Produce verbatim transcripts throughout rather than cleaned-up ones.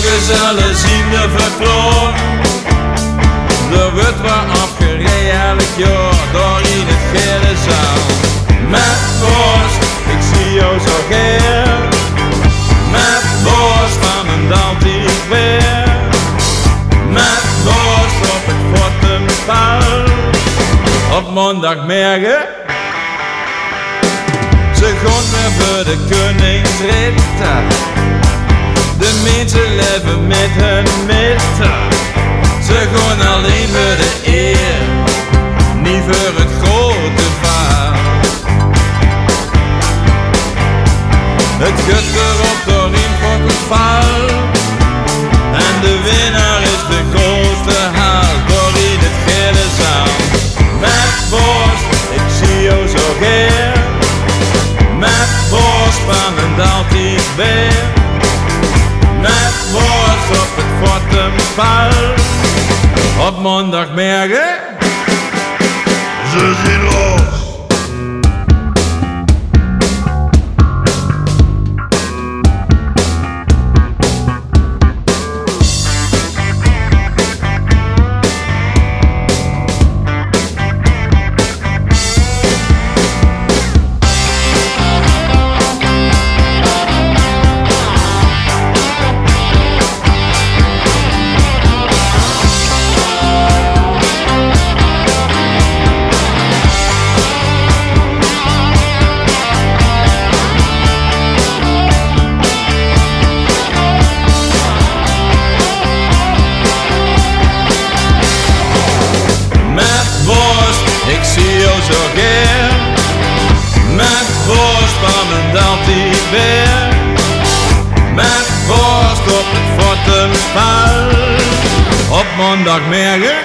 we zullen zien de verkloon. Er wordt wat afgereden elk jaar door in het gele zaal. Met borst, ik zie jou zo geer. Met borst van een altijd weer. Met borst op het Fortuinspel. Op maandagmorgen. Ze gaan weer voor de koningsrit. De mensen leven met hun mitten. Ze gaan alleen voor de eer, niet voor het grote vaar. Het gaat erop door in Fortuinspel. En de winnaar is de grootste haal door in het gele zaal. Met borst, ik zie jou zo geer. Met borst spannend altijd weer. Met borst op het Fortuinspel. Op maandagmorgen. Ze zien los. Ik zie jou zo geer. Met borst spannend altijd weer. Met borst op het Fortuinspel. Op maandagmorgen.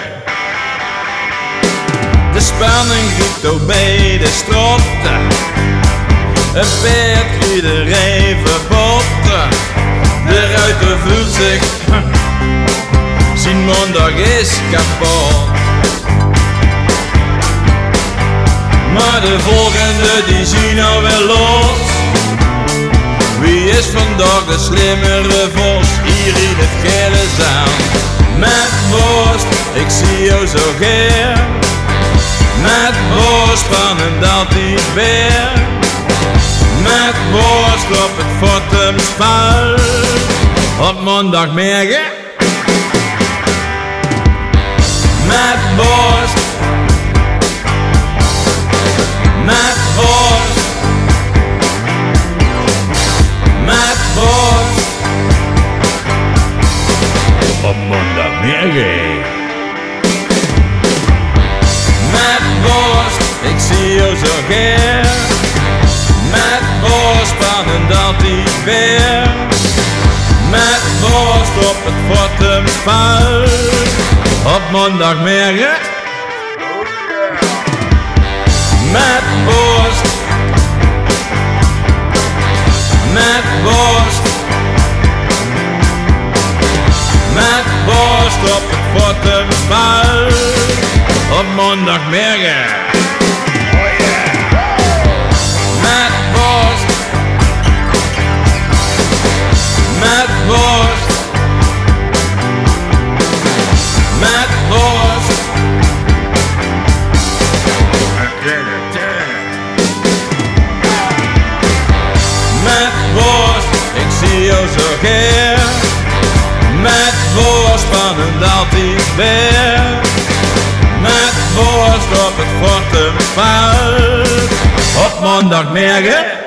De spanning griept ook bij de strotten. Een paard iedereen verboten. De ruiter voelt zich. Zijn maandag is kapot. Maar de volgende die zien nou wel los. Wie is vandaag de slimmere vos hier in het gele zaal? Met borst, ik zie jou zo geer. Met borst spannend altijd weer. Met borst op het Fortuinspel. Op maandagmorgen. Met borst. Met borst. Met borst. Op maandagmorgen. Met borst, ik zie jou zo geer. Met borst spannend altijd weer. Met borst op het Fortuinspel. Op maandagmorgen. Met borst. Met borst. Met borst op het Fortuinspel. Op maandagmorgen. Oh yeah. Met borst. Met borst. Met borst. Met borst, ik zie jou zo geer. Met borst spannend altijd weer. Met borst op het Fortuinspel. Op maandagmorgen.